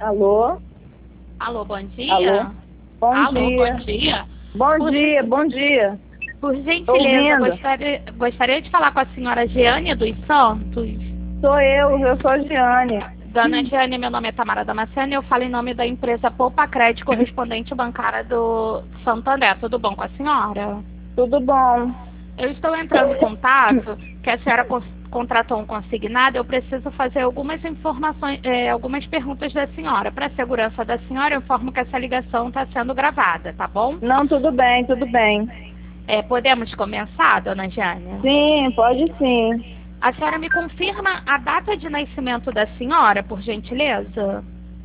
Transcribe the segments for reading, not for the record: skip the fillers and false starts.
Alô? Alô, bom dia? Alô? Bom Alô, dia. bom dia. Bom dia, bom dia. Por Tô gentileza, ouvindo. gostaria de falar com a senhora Jeane dos Santos. Sou eu sou a Giane. Dona Jeane, meu nome é Tamara Damasceno e eu falo em nome da empresa Poupa Crédito, correspondente bancária do Santander. Tudo bom com a senhora? Tudo bom? Eu estou entrando em contato, que a senhora contratou um consignado, eu preciso fazer algumas informações, algumas perguntas da senhora. Para a segurança da senhora, eu informo que essa ligação está sendo gravada, tá bom? Não, tudo bem, tudo bem. Podemos começar, dona Jânia? Sim, pode sim. A senhora me confirma a data de nascimento da senhora, por gentileza?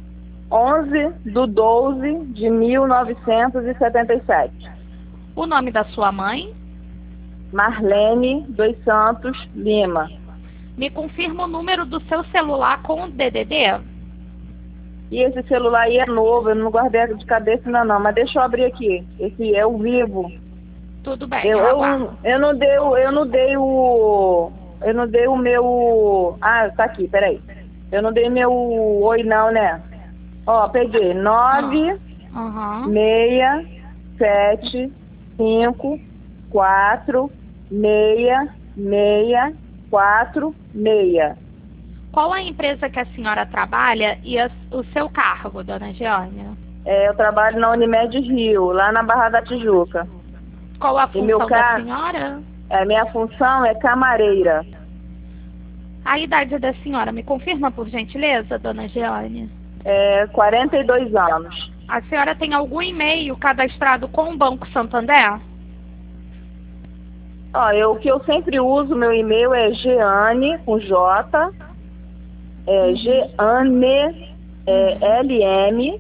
11/12/1977. O nome da sua mãe? Marlene dos Santos Lima. Me confirma o número do seu celular com o DDD? E esse celular aí é novo, eu não guardei de cabeça ainda não, mas deixa eu abrir aqui. Esse é o vivo. Tudo bem, Eu não dei o meu. Ah, tá aqui, peraí. Eu não dei meu oi não, né? Ó, peguei 9 6 7 5 4 6 6 4 6. Qual a empresa que a senhora trabalha e o seu cargo, dona Geônia? Eu trabalho na Unimed Rio, lá na Barra da Tijuca. Qual a função da senhora? Minha função é camareira. A idade da senhora, me confirma por gentileza, dona Geônia? 42 anos. A senhora tem algum e-mail cadastrado com o Banco Santander? O que eu sempre uso, meu e-mail é Jeane, com J, Jeane, LM,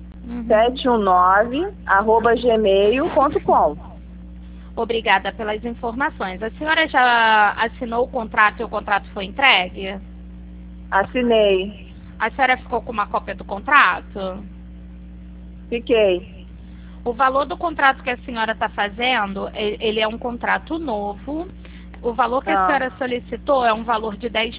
719, @gmail.com. Obrigada pelas informações. A senhora já assinou o contrato e o contrato foi entregue? Assinei. A senhora ficou com uma cópia do contrato? Fiquei. O valor do contrato que a senhora está fazendo, ele é um contrato novo. O valor que a senhora solicitou é um valor de R$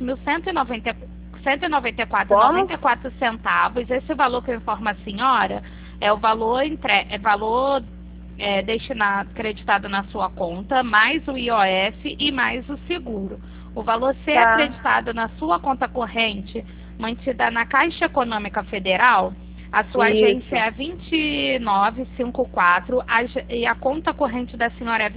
10.194,94. Esse valor que eu informo a senhora é o valor destinado, acreditado na sua conta, mais o IOF e mais o seguro. O valor ser acreditado na sua conta corrente, mantida na Caixa Econômica Federal, a sua agência é 2954 e a conta corrente da senhora é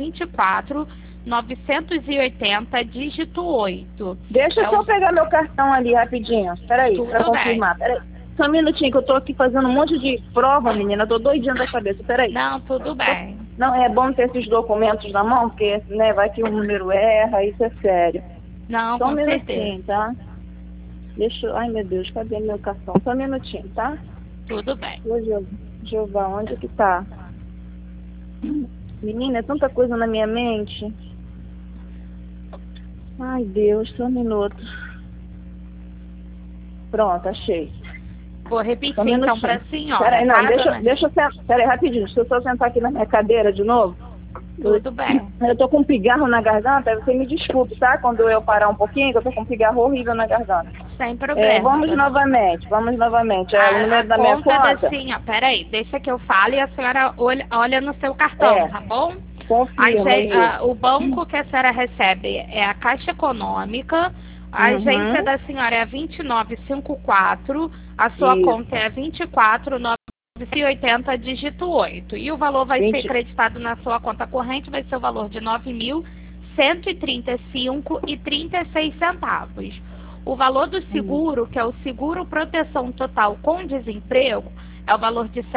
24.980, dígito 8. Deixa eu só pegar meu cartão ali rapidinho. Peraí, para confirmar. Peraí. Só um minutinho que eu tô aqui fazendo um monte de prova, menina. Eu tô doidinha da cabeça. Peraí. Não, tudo bem. Não, é bom ter esses documentos na mão, porque, né, vai que o número erra, isso é sério. Não, só um com minutinho, certeza. tá? Deixa eu... Ai, meu Deus, cadê meu cartão? Só um minutinho, tá? Tudo bem. Jeová, onde é que tá? Menina, é tanta coisa na minha mente. Ai, Deus, só um minuto. Pronto, achei. Vou repetir então para a senhora. Peraí, não, deixa eu sentar. Peraí, rapidinho, deixa eu só sentar aqui na minha cadeira de novo. Tudo bem. Eu tô com um pigarro na garganta, você me desculpe, tá? Quando eu parar um pouquinho, que eu tô com um pigarro horrível na garganta. Sem problema. Vamos novamente. O número da minha conta? Peraí, deixa que eu fale e a senhora olha no seu cartão, tá bom? Confirma. O banco que a senhora recebe é a Caixa Econômica, a agência da senhora é a 2954, a sua conta é a 24.980, dígito 8. E o valor vai ser acreditado na sua conta corrente, vai ser o valor de R$ 9.135,36. O valor do seguro, que é o seguro proteção total com desemprego, é o valor de R$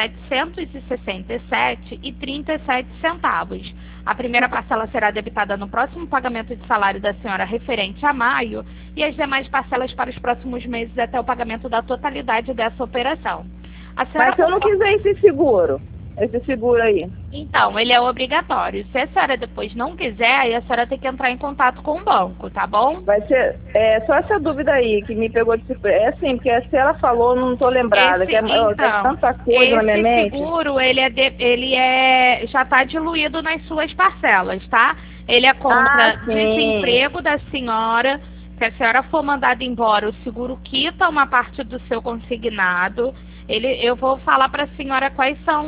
767,37. A primeira parcela será debitada no próximo pagamento de salário da senhora referente a maio e as demais parcelas para os próximos meses até o pagamento da totalidade dessa operação. Mas se eu não quiser esse seguro aí? Então, ele é obrigatório. Se a senhora depois não quiser, aí a senhora tem que entrar em contato com o banco, tá bom? Vai ser, só essa dúvida aí que me pegou de surpresa. É assim, porque se ela falou, não tô lembrada. Tem tanta coisa na minha mente. Esse seguro, já está diluído nas suas parcelas, tá? Ele é contra desemprego da senhora. Se a senhora for mandada embora, o seguro quita uma parte do seu consignado. eu vou falar para a senhora quais são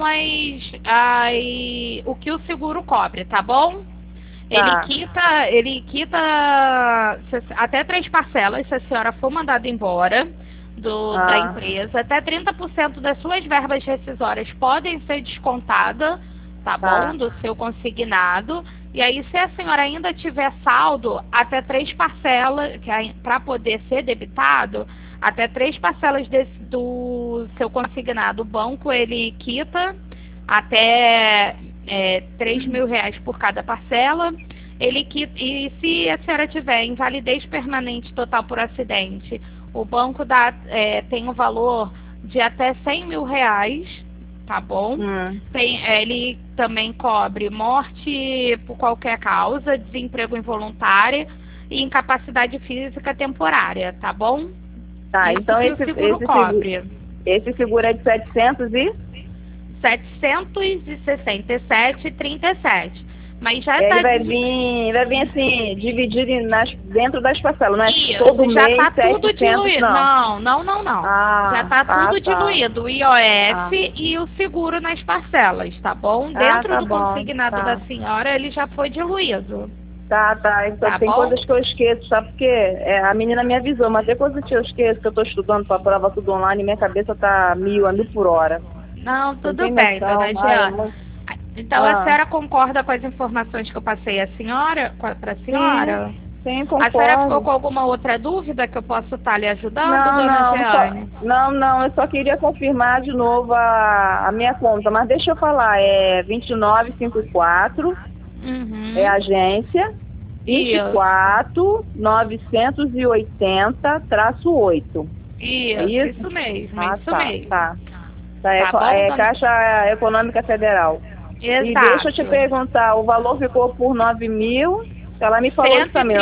o que o seguro cobre, tá bom? Tá. Ele quita até 3 parcelas se a senhora for mandada embora da empresa. Até 30% das suas verbas rescisórias podem ser descontadas, tá bom? Do seu consignado. E aí, se a senhora ainda tiver saldo, até 3 parcelas, para poder ser debitado, até 3 parcelas do seu consignado, o banco ele quita até R$3.000 por cada parcela. E se a senhora tiver invalidez permanente total por acidente, o banco tem um valor de até R$100.000, tá bom? Ele também cobre morte por qualquer causa, desemprego involuntário e incapacidade física temporária, tá bom? Tá, isso então esse seguro cobre. Esse seguro é de 767,37. Mas já ele vai vir assim, dividido dentro das parcelas, não é todo já mês, tá tudo 700, diluído. Não. Já tá tudo tá. diluído, o IOF e o seguro nas parcelas, tá bom? Dentro do consignado da senhora, ele já foi diluído. Tá. Então tem coisas que eu esqueço, sabe? Porque a menina me avisou, mas tem coisas que eu esqueço, que eu tô estudando pra prova tudo online e minha cabeça tá 1000 por hora. Não, tudo bem, dona Giana. Então a senhora concorda com as informações que eu passei para a senhora? Sim, concordo. A senhora ficou com alguma outra dúvida que eu posso estar lhe ajudando, dona Giane? Não, eu só queria confirmar de novo a minha conta, mas deixa eu falar, é 2954, é a agência, 24980-8. Isso mesmo, isso mesmo. Tá, Caixa Econômica Federal. Exato. E deixa eu te perguntar, o valor ficou por 9.000, ela me falou isso também.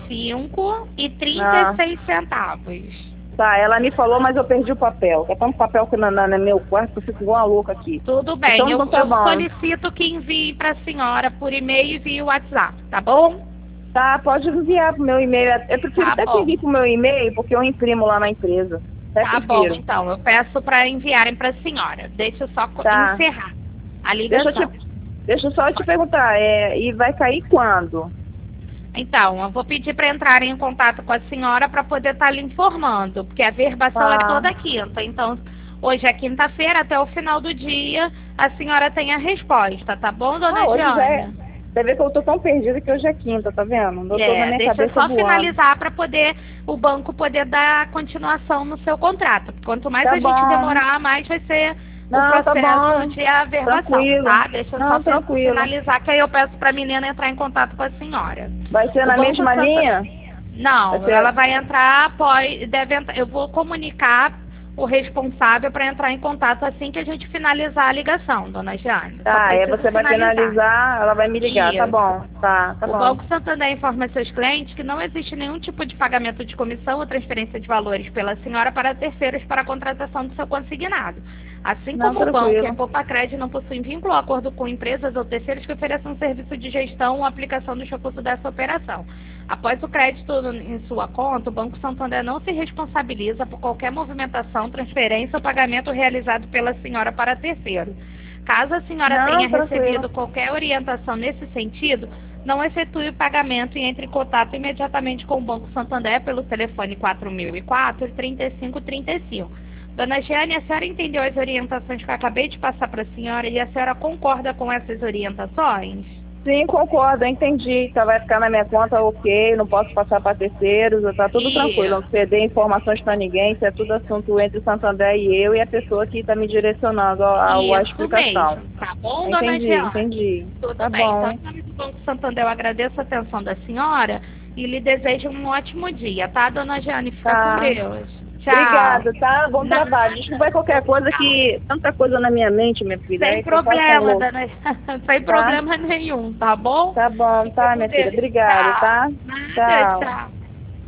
135,36 centavos. Tá, ela me falou, mas eu perdi o papel. Tem tanto papel que no meu quarto que eu fico igual uma louca aqui. Tudo bem, então, eu solicito que envie para a senhora por e-mail e via WhatsApp, tá bom? Tá, pode enviar pro meu e-mail. Eu prefiro até que envie pro meu e-mail, porque eu imprimo lá na empresa. Tá bom, então, eu peço para enviarem para a senhora. Deixa eu só encerrar a ligação. Deixa eu só te perguntar, e vai cair quando? Então, eu vou pedir para entrarem em contato com a senhora para poder estar lhe informando, porque a verbação é toda quinta. Então, hoje é quinta-feira, até o final do dia, a senhora tem a resposta, tá bom, dona Giane? Você vê que eu tô tão perdida que hoje é quinta, tá vendo? Deixa eu só finalizar para o banco poder dar continuação no seu contrato. Quanto mais a gente demorar, mais vai ser o processo de averbação, tá? Deixa eu só finalizar, que aí eu peço para a menina entrar em contato com a senhora. Vai ser na mesma linha? Não, ela vai entrar, eu vou comunicar o responsável para entrar em contato assim que a gente finalizar a ligação, dona Giane. Tá, você vai finalizar, ela vai me ligar, tá bom. Tá bom. O Banco Santander informa seus clientes que não existe nenhum tipo de pagamento de comissão ou transferência de valores pela senhora para terceiros para a contratação do seu consignado. Assim como o banco e a Poupa-Crédito não possuem vínculo ou acordo com empresas ou terceiros que ofereçam serviço de gestão ou aplicação dos recursos dessa operação. Após o crédito em sua conta, o Banco Santander não se responsabiliza por qualquer movimentação, transferência ou pagamento realizado pela senhora para terceiro. Caso a senhora tenha recebido qualquer orientação nesse sentido, não efetue o pagamento e entre em contato imediatamente com o Banco Santander pelo telefone 4004-3535. Dona Giane, a senhora entendeu as orientações que eu acabei de passar para a senhora e a senhora concorda com essas orientações? Sim, concordo, eu entendi. Vai ficar na minha conta, ok, não posso passar para terceiros, tá tudo tranquilo. Não ceder informações para ninguém, isso é tudo assunto entre o Santander e eu e a pessoa que está me direcionando a explicação. Mesmo. Tá bom, dona Giane? Entendi. Tudo tá bem. bom. Então, em nome do Banco Santander, eu agradeço a atenção da senhora e lhe desejo um ótimo dia, tá, dona Giane? Fica com Deus. Tchau. Obrigada, tá? Bom trabalho. Desculpa qualquer coisa que... Tanta coisa na minha mente, minha filha. Sem problema, dona... Sem problema nenhum, tá bom? Tá bom, tá, minha filha. Obrigada, tá? Tchau.